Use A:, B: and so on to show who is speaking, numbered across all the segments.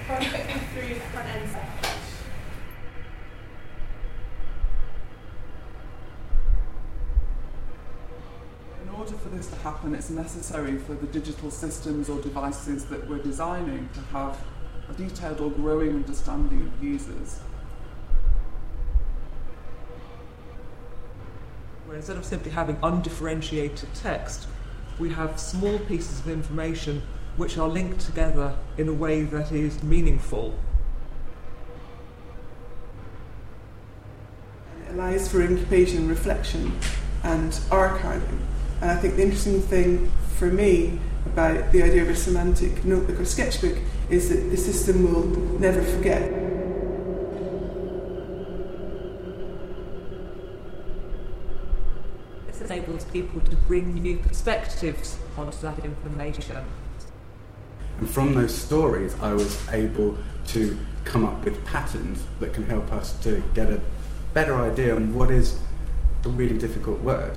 A: Perfectly through front-end section.
B: In order for this to happen, it's necessary for the digital systems or devices that we're designing to have a detailed or growing understanding of users.
C: Where instead of simply having undifferentiated text, we have small pieces of information which are linked together in a way that is meaningful.
D: It allows for incubation, reflection and archiving. And I think the interesting thing for me about the idea of a semantic notebook or sketchbook is that the system will never forget.
C: This enables people to bring new perspectives onto that information.
E: And from those stories, I was able to come up with patterns that can help us to get a better idea on what is a really difficult word.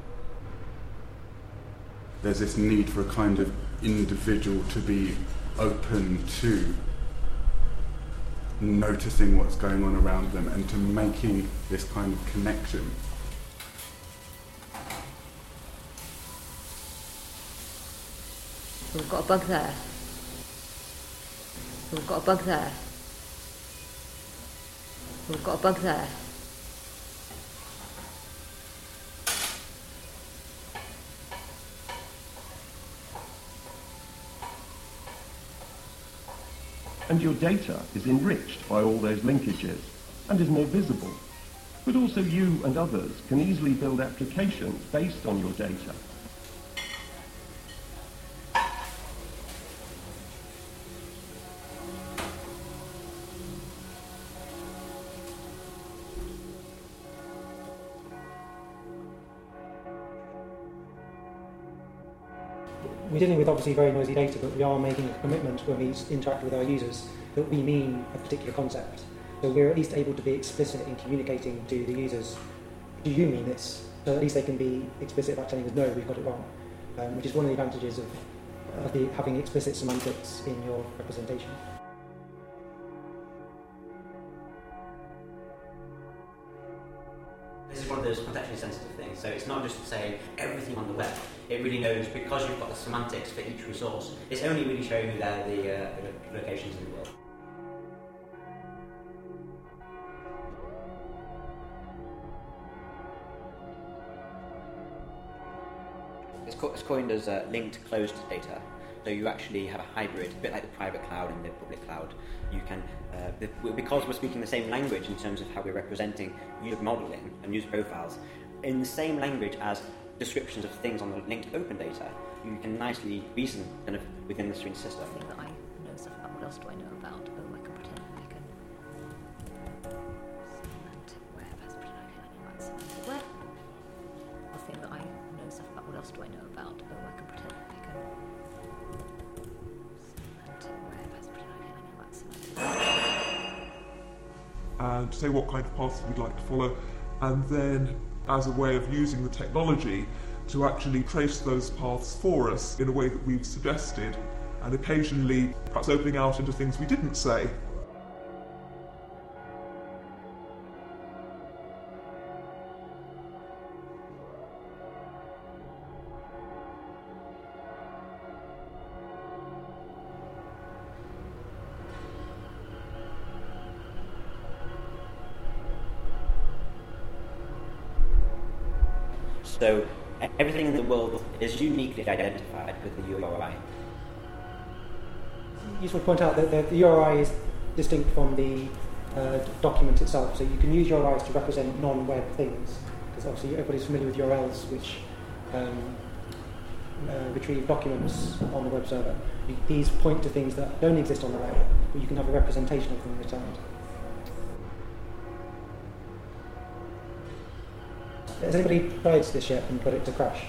F: There's this need for a kind of individual to be open to noticing what's going on around them and to making this kind of connection.
G: So we've got a bug there. So we've got a bug there. So we've got a bug there.
H: And your data is enriched by all those linkages and is more visible. But also you and others can easily build applications based on your data.
I: We're dealing with obviously very noisy data, but we are making a commitment when we interact with our users that we mean a particular concept. So we're at least able to be explicit in communicating to the users, do you mean this? So at least they can be explicit about telling us, no, we've got it wrong, which is one of the advantages of having explicit semantics in your representation.
J: This is one of those contextually sensitive things, so it's not just saying everything on the web. It really knows, because you've got the semantics for each resource, it's only really showing you there the locations in the world. It's coined as linked closed data. So you actually have a hybrid, a bit like the private cloud and the public cloud. You can, because we're speaking the same language in terms of how we're representing user modeling and user profiles, in the same language as descriptions of things on the linked open data, you can nicely reason kind of within the string system.
G: I think that I know stuff about what else do I know about? Oh, I can pretend I can semantic web has semantic web. I think that I know stuff about what else do I know about? Oh, I can pretend I can semantic web has pretend I know about semantic web.
K: And say what kind of paths we'd like to follow, and then as a way of using the technology to actually trace those paths for us in a way that we've suggested, and occasionally perhaps opening out into things we didn't say.
J: So everything in the world is uniquely identified with the URI.
I: Useful to point out that the URI is distinct from the document itself, so you can use URIs to represent non-web things, because obviously everybody's familiar with URLs which retrieve documents on the web server. These point to things that don't exist on the web, but you can have a representation of them returned. Has anybody tried this yet and got it to crash?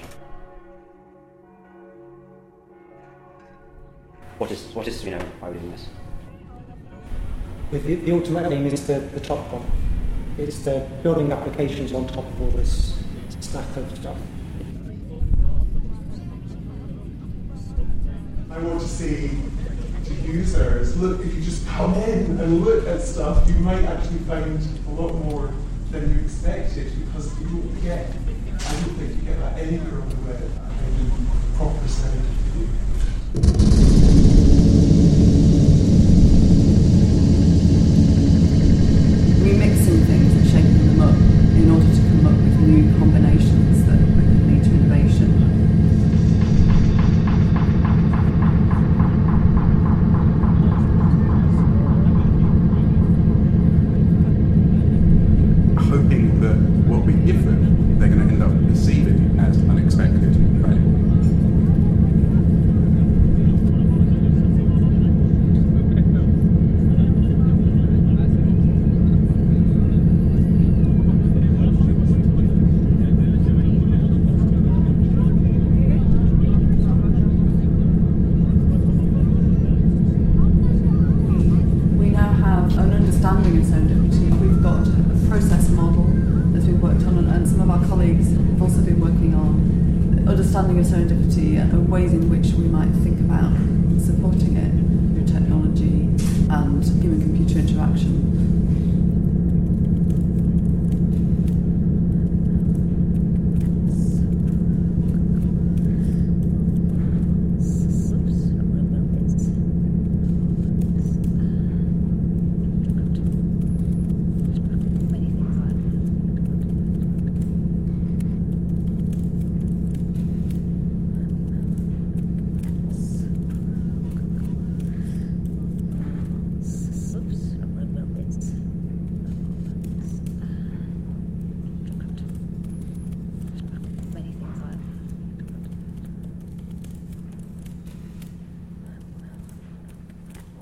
J: What is why we're doing this?
I: With the ultimate aim is the top one. It's the building applications on top of all this stack of stuff.
L: I want to see to users, look, if you just come in and look at stuff, you might actually find a lot more than you expected, because you don't get, I don't think you get that anywhere on the web, in proper serendipity.
M: Remixing things and shaping them up in order to come up with new combinations that could lead to innovation.
E: Hoping that what we give them, they're going to end up perceiving as unexpected, right?
M: We now have an understanding of serendipity. We've got a process model that's been worked on, and some of our colleagues have also been working on understanding of serendipity and ways in which we might think about supporting it through technology and human-computer interaction.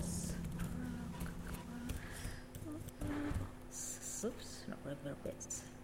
G: Oops, not regular bits.